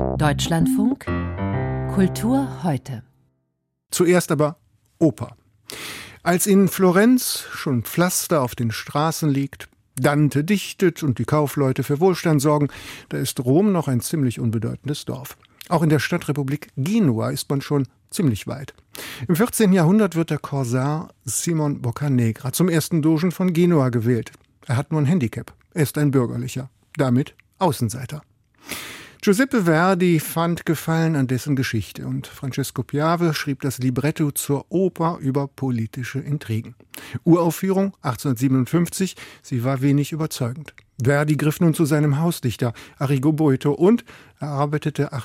Deutschlandfunk Kultur heute. Zuerst aber Oper. Als in Florenz schon Pflaster auf den Straßen liegt, Dante dichtet und die Kaufleute für Wohlstand sorgen, da ist Rom noch ein ziemlich unbedeutendes Dorf. Auch in der Stadtrepublik Genua ist man schon ziemlich weit. Im 14. Jahrhundert wird der Korsar Simon Boccanegra zum ersten Dogen von Genua gewählt. Er hat nur ein Handicap. Er ist ein Bürgerlicher. Damit Außenseiter. Giuseppe Verdi fand Gefallen an dessen Geschichte und Francesco Piave schrieb das Libretto zur Oper über politische Intrigen. Uraufführung 1857, sie war wenig überzeugend. Verdi griff nun zu seinem Hausdichter Arrigo Boito und erarbeitete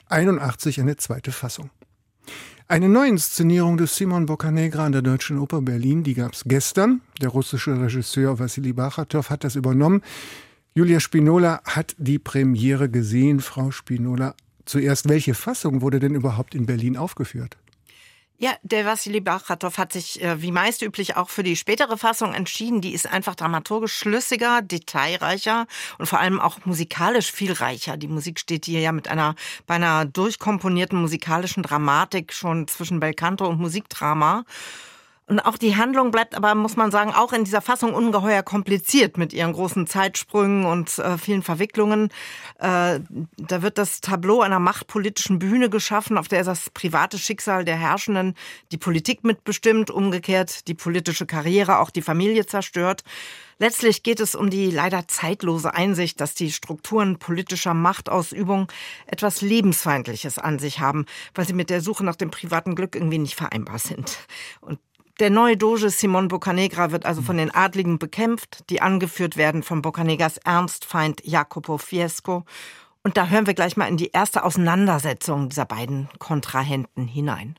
1881 eine zweite Fassung. Eine Neuinszenierung des Simon Boccanegra an der Deutschen Oper Berlin, die gab es gestern. Der russische Regisseur Wassili Bachatow hat das übernommen. Julia Spinola hat die Premiere gesehen. Frau Spinola, zuerst, welche Fassung wurde denn überhaupt in Berlin aufgeführt? Ja, der Wassili Bachatow hat sich wie meist üblich auch für die spätere Fassung entschieden. Die ist einfach dramaturgisch schlüssiger, detailreicher und vor allem auch musikalisch viel reicher. Die Musik steht hier ja mit einer beinahe durchkomponierten musikalischen Dramatik schon zwischen Belcanto und Musikdrama. Und auch die Handlung bleibt aber, muss man sagen, auch in dieser Fassung ungeheuer kompliziert mit ihren großen Zeitsprüngen und vielen Verwicklungen. Da wird das Tableau einer machtpolitischen Bühne geschaffen, auf der das private Schicksal der Herrschenden die Politik mitbestimmt, umgekehrt die politische Karriere, auch die Familie zerstört. Letztlich geht es um die leider zeitlose Einsicht, dass die Strukturen politischer Machtausübung etwas Lebensfeindliches an sich haben, weil sie mit der Suche nach dem privaten Glück irgendwie nicht vereinbar sind. Und der neue Doge Simon Boccanegra wird also von den Adligen bekämpft, die angeführt werden von Boccanegras Ernstfeind Jacopo Fiesco. Und da hören wir gleich mal in die erste Auseinandersetzung dieser beiden Kontrahenten hinein.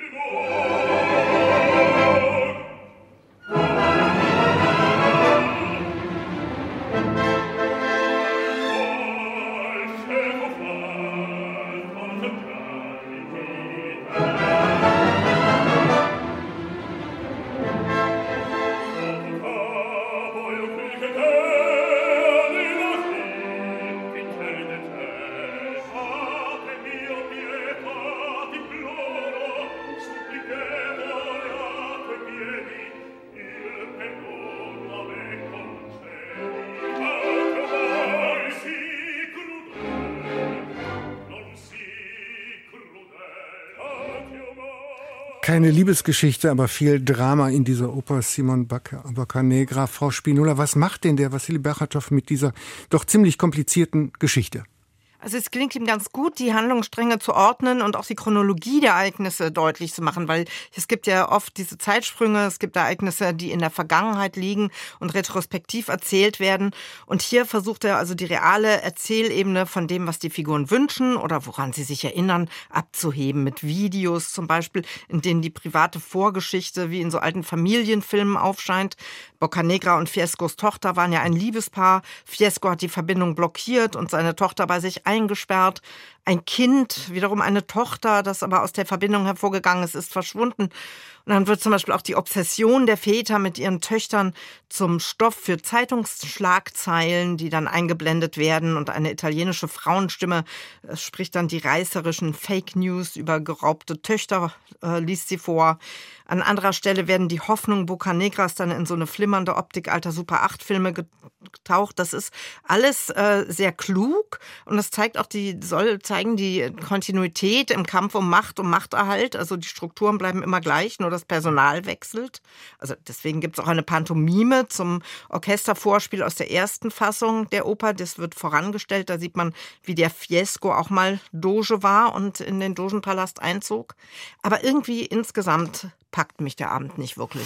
Keine Liebesgeschichte, aber viel Drama in dieser Oper Simon Boccanegra. Frau Spinola, was macht denn der Wassili Bachatow mit dieser doch ziemlich komplizierten Geschichte? Also es gelingt ihm ganz gut, die Handlungsstränge zu ordnen und auch die Chronologie der Ereignisse deutlich zu machen, weil es gibt ja oft diese Zeitsprünge, es gibt Ereignisse, die in der Vergangenheit liegen und retrospektiv erzählt werden. Und hier versucht er also die reale Erzählebene von dem, was die Figuren wünschen oder woran sie sich erinnern, abzuheben mit Videos zum Beispiel, in denen die private Vorgeschichte wie in so alten Familienfilmen aufscheint. Boccanegra und Fiescos Tochter waren ja ein Liebespaar. Fiesco hat die Verbindung blockiert und seine Tochter bei sich eingesperrt. Ein Kind, wiederum eine Tochter, das aber aus der Verbindung hervorgegangen ist verschwunden. Und dann wird zum Beispiel auch die Obsession der Väter mit ihren Töchtern zum Stoff für Zeitungsschlagzeilen, die dann eingeblendet werden. Und eine italienische Frauenstimme spricht dann die reißerischen Fake News über geraubte Töchter, liest sie vor. An anderer Stelle werden die Hoffnungen Boccanegras dann in so eine flimmernde Optik alter Super-8-Filme getaucht. Das ist alles sehr klug und das zeigt auch soll zeigen die Kontinuität im Kampf um Macht, um Machterhalt. Also die Strukturen bleiben immer gleich, nur das Personal wechselt. Also deswegen gibt es auch eine Pantomime zum Orchestervorspiel aus der ersten Fassung der Oper. Das wird vorangestellt. Da sieht man, wie der Fiesco auch mal Doge war und in den Dogenpalast einzog. Aber irgendwie insgesamt packt mich der Abend nicht wirklich.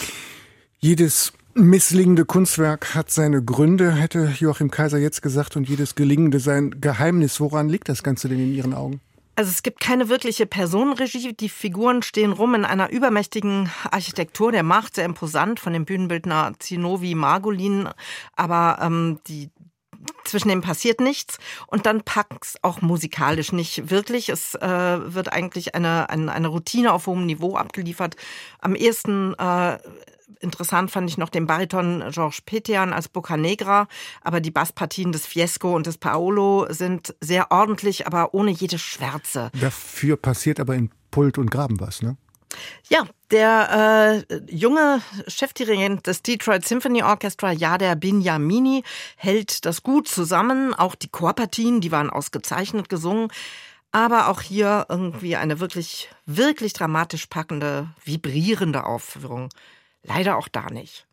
Jedes misslingende Kunstwerk hat seine Gründe, hätte Joachim Kaiser jetzt gesagt, und jedes gelingende sein Geheimnis. Woran liegt das Ganze denn in Ihren Augen? Also es gibt keine wirkliche Personenregie. Die Figuren stehen rum in einer übermächtigen Architektur der Macht, sehr imposant von dem Bühnenbildner Zinovi Margolin. Aber die zwischen dem passiert nichts und dann packt's auch musikalisch nicht wirklich. Es wird eigentlich eine Routine auf hohem Niveau abgeliefert. Am ehesten interessant fand ich noch den Bariton Georges Petian als Boccanegra, aber die Basspartien des Fiesco und des Paolo sind sehr ordentlich, aber ohne jede Schwärze. Dafür passiert aber in Pult und Graben was, ne? Ja, der junge Chefdirigent des Detroit Symphony Orchestra, Jader Binyamini, hält das gut zusammen. Auch die Chorpartien, die waren ausgezeichnet gesungen. Aber auch hier irgendwie eine wirklich, wirklich dramatisch packende, vibrierende Aufführung. Leider auch da nicht.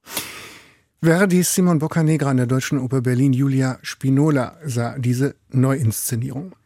Verdis Simon Boccanegra an der Deutschen Oper Berlin. Julia Spinola sah diese Neuinszenierung.